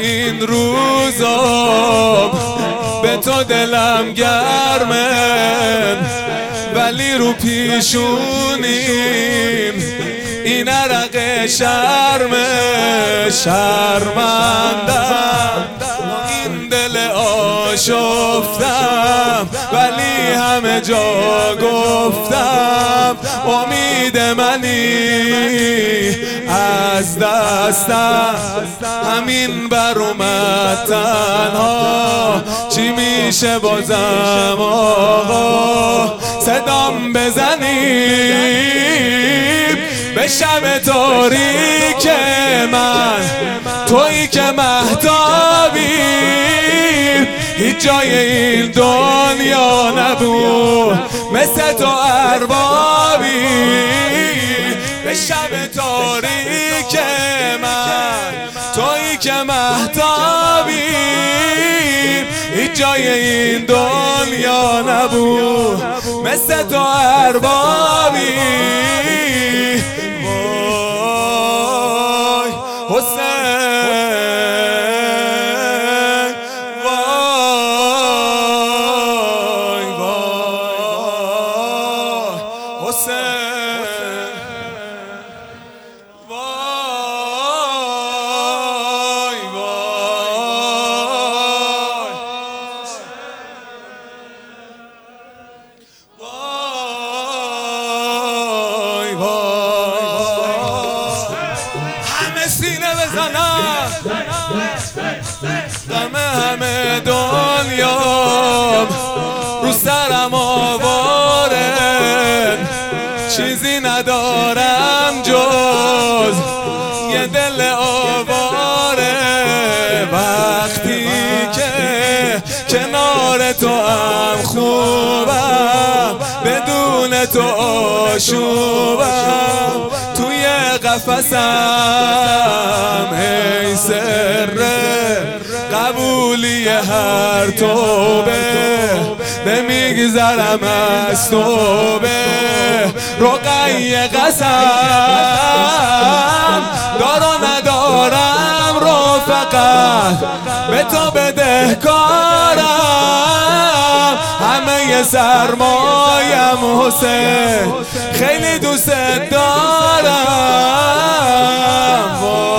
این روزا به تو دلم گرمه، ولی رو پیشونیم این عرق شرمه. شرمندم این دل آشفتم، ولی همه جا گفتم امید منی از دستم. همین بر اومد تنها، چی میشه بازم آقا صدام بزنیم به شب تاریک من. تویی که مهتابی هیچ جای این دنیا نبود مثل تو اربابی. به شب تاریک من تویی که مهتابی هیچ جای این دنیا نبود مثل تو اربابی. وای حسین، وای وای حسین، وای وای وای. همه سینه بزنن، غم همه دنیا رو سرم آواره. چیزی ندارم جز یه دل آواره. وقتی که کنار تو هم خوبم، بدون تو آشوبم. توی قفسم ای سر قبولی هر توبه، نمیگذرم از توبه. رقیه قسم دار و ندارم رو، فقط به تو بدهکارم. همه سرمایم حسین، خیلی دوست دارم.